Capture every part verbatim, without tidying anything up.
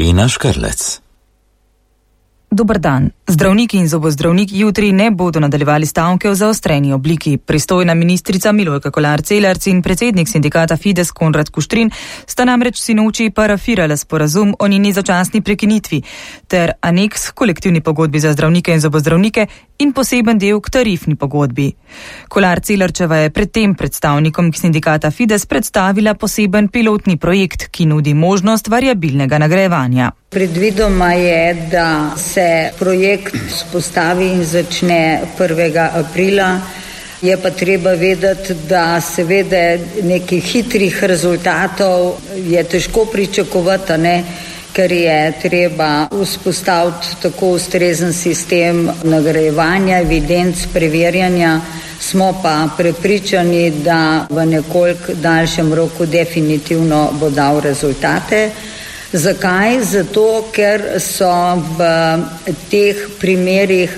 Milena Škrlec. Dober dan. Zdravniki in zobozdravniki jutri ne bodo nadaljevali stavke v zaostreni obliki. Pristojna ministrica Milojka Kolar Celarc in predsednik sindikata Fides Konrad Kuštrin sta namreč sinoči parafirala sporazum o njeni začasni prekinitvi ter aneks kolektivni pogodbi za zdravnike in zobozdravnike in poseben del k tarifni pogodbi. Kolar Celarčeva je predtem predstavnikom sindikata Fides predstavila poseben pilotni projekt, ki nudi možnost variabilnega nagrajevanja. Predvidoma je, da se projekt spostavi in začne prvega aprila. Je pa treba vedeti, da seveda nekih hitrih rezultatov je težko pričakovati, ne? Ker je treba vzpostaviti tako ustrezen sistem nagrajevanja, evidenc, preverjanja. Smo pa prepričani, da v nekoliko daljšem roku definitivno bo dal rezultate. Zakaj? Zato, ker so v teh primerih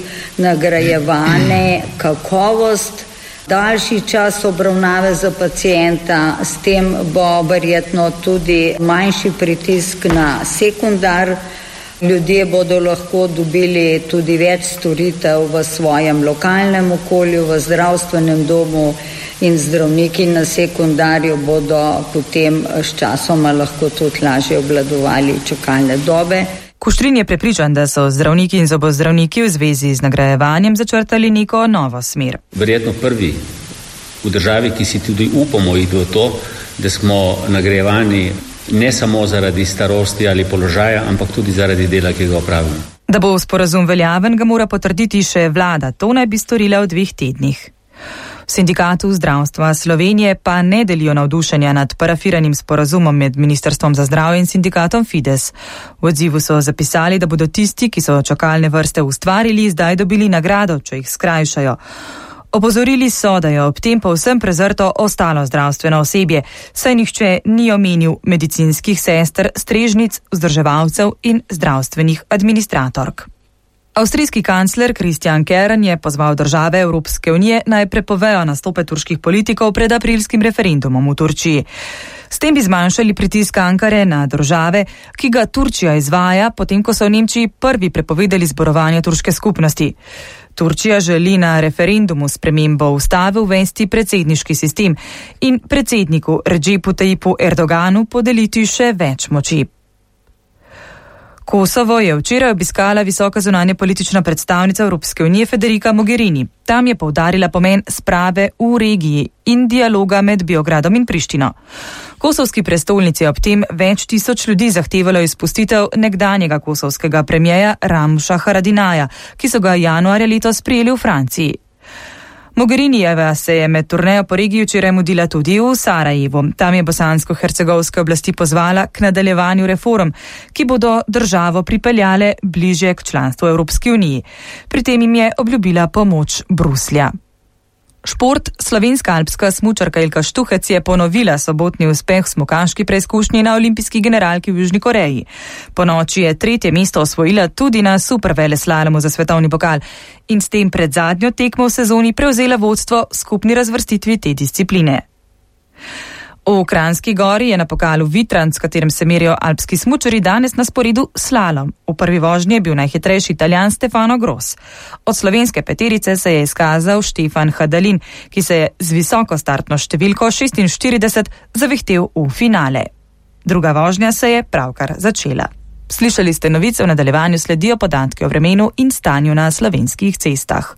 nagrajevane kakovost, daljši čas obravnave za pacienta, s tem bo verjetno tudi manjši pritisk na sekundar. Ljudje bodo lahko dobili tudi več storitev v svojem lokalnem okolju, v zdravstvenem domu in zdravniki na sekundarju bodo potem s časoma lahko tudi lažje obvladovali čakalne dobe. Kuštrin je prepričan, da so zdravniki in zobozdravniki v zvezi z nagrajevanjem začrtali neko novo smer. Verjetno prvi v državi, ki si tudi upamo iti v to, da smo nagrajevani ne samo zaradi starosti ali položaja, ampak tudi zaradi dela, ki ga opravimo. Da bo sporazum veljaven, ga mora potrditi še vlada. To naj bi storila v dveh tednih. V Sindikatu zdravstva Slovenije pa ne delijo navdušenja nad parafiranim sporazumom med Ministrstvom za zdravje in sindikatom Fides. V odzivu so zapisali, da bodo tisti, ki so čakalne vrste ustvarili, zdaj dobili nagrado, če jih skrajšajo. Opozorili so, da je ob tem povsem prezrto ostalo zdravstveno osebje, saj nihče ni omenil medicinskih sester, strežnic, vzdrževalcev in zdravstvenih administratork. Avstrijski kancler Christian Kern je pozval države Evropske unije naj prepovejo nastope turških politikov pred aprilskim referendumom v Turčiji. S tem bi zmanjšali pritisk Ankare na države, ki ga Turčija izvaja, potem ko so v Nemčiji prvi prepovedali zborovanje turške skupnosti. Turčija želi na referendumu spremembo ustave uvesti predsedniški sistem in predsedniku Redžepu Tajipu Erdoganu podeliti še več moči. Kosovo je včeraj obiskala visoka zunanja politična predstavnica Evropske unije Federica Mogherini. Tam je poudarila pomen sprave v regiji in dialoga med Beogradom in Prištino. Kosovski prestolnici ob tem več tisoč ljudi zahtevalo izpustitev nekdanjega kosovskega premijeja Ramuša Haradinaja, ki so ga januarja letos prijeli v Franciji. Mogherinijeva se je med turnejo po regiji včeraj mudila tudi v Sarajevu. Tam je bosansko-hercegovske oblasti pozvala k nadaljevanju reform, ki bodo državo pripeljale bližje k članstvu Evropski uniji. Pri tem jim je obljubila pomoč Bruslja. Šport. Slovenska alpska smučarka Ilka Štuhec je ponovila sobotni uspeh v smukaški preizkušnji na olimpijski generalki v Južni Koreji. Po noči je tretje mesto osvojila tudi na superveleslalomu za svetovni pokal in s tem pred zadnjo tekmo v sezoni prevzela vodstvo v skupni razvrstitvi te discipline. V Kranjski Gori je na pokalu Vitranc, s katerim se merijo alpski smučari, danes na sporedu slalom. V prvi vožnji je bil najhitrejši Italijan Stefano Gros. Od slovenske peterice se je izkazal Štefan Hadalin, ki se je z visoko startno številko šestinštirideset zavihtel v finale. Druga vožnja se je pravkar začela. Slišali ste novice, v nadaljevanju sledijo podatki o vremenu in stanju na slovenskih cestah.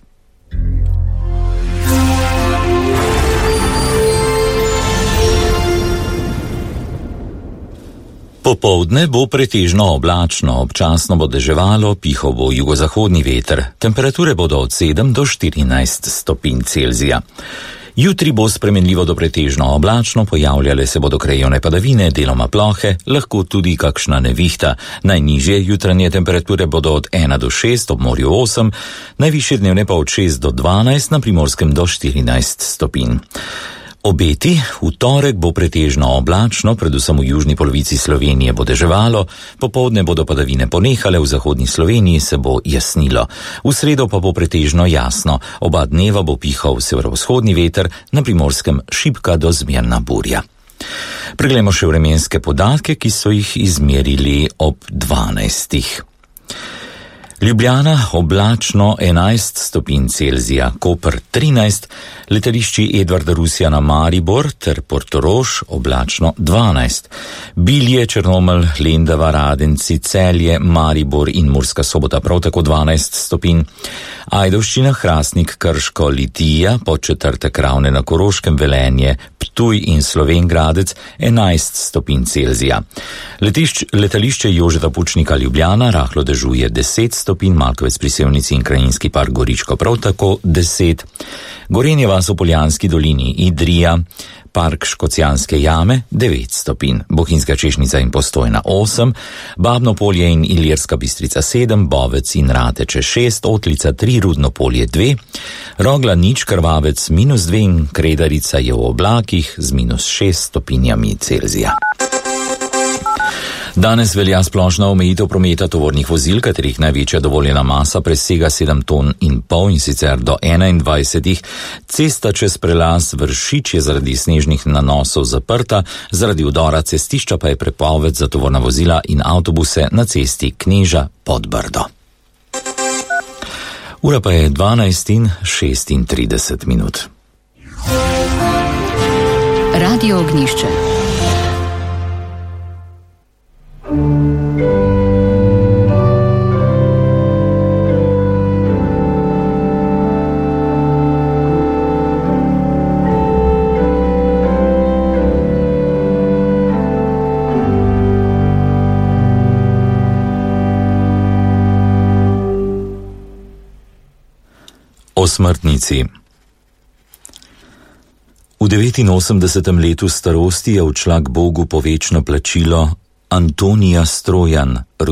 Popoldne bo pretežno oblačno, občasno bo deževalo, pihal bo jugozahodni veter. Temperature bodo od sedem do štirinajst stopinj Celzija. Jutri bo spremenljivo do pretežno oblačno, pojavljale se bodo krajevne padavine, deloma plohe, lahko tudi kakšna nevihta. Najnižje jutranje temperature bodo od ena do šest, ob morju osem, najvišje dnevne pa od šest do dvanajst, na Primorskem do štirinajst stopinj. Obeti. V torek bo pretežno oblačno, predvsem v južni polovici Slovenije bo deževalo, popoldne bodo padavine ponehale, v zahodni Sloveniji se bo jasnilo. V sredo pa bo pretežno jasno, oba dneva bo pihal severovzhodni veter, na Primorskem šibka do zmerna burja. Preglejmo še vremenske podatke, ki so jih izmerili ob dvanajstih. Ljubljana oblačno enajst stopinj Celzija, Koper trinajst, letališči Edvarda Rusjana Maribor ter Portorož oblačno dvanajst, Bilje, Črnomelj, Lendava, Radenci, Celje, Maribor in Murska Sobota prav tako dvanajst stopinj, Ajdovščina, Hrastnik, Krško, Litija, Podčetrtek, Ravne na Koroškem, Velenje, Ptuj in Slovenj Gradec enajst stopinj Celzija. Letišč, letališče Jožeta Pučnika Ljubljana rahlo dežuje deset stopinj, Malkovec pri Sevnici in Krajinski park Goričko prav tako deset, Gorenje vas v Poljanski dolini, Idrija, park Škocjanske jame devet stopinj, Bohinjska Češnica in Postojna osem, Babno polje in Ilirska Bistrica sedem, Bovec in Rateče šest, Otlica tri, Rudno polje dve, Rogla nič, Krvavec minus dve in Kredarica je v oblakih z minus šest stopinjami Celzija. Danes velja splošna omejitev prometa tovornih vozil, katerih največja dovoljena masa presega sedem ton in pol in sicer do enaindvajsetih. Cesta čez prelaz Vršič je zaradi snežnih nanosov zaprta, zaradi vdora cestišča pa je prepoved za tovorna vozila in avtobuse na cesti Kneža pod Brdo. Ura pa je dvanajst in šestintrideset minut. Radio Ognjišče. O smrtnici. V devetinosemdesetem letu starosti je odšla k Bogu po večno plačilo Antonija Strojan,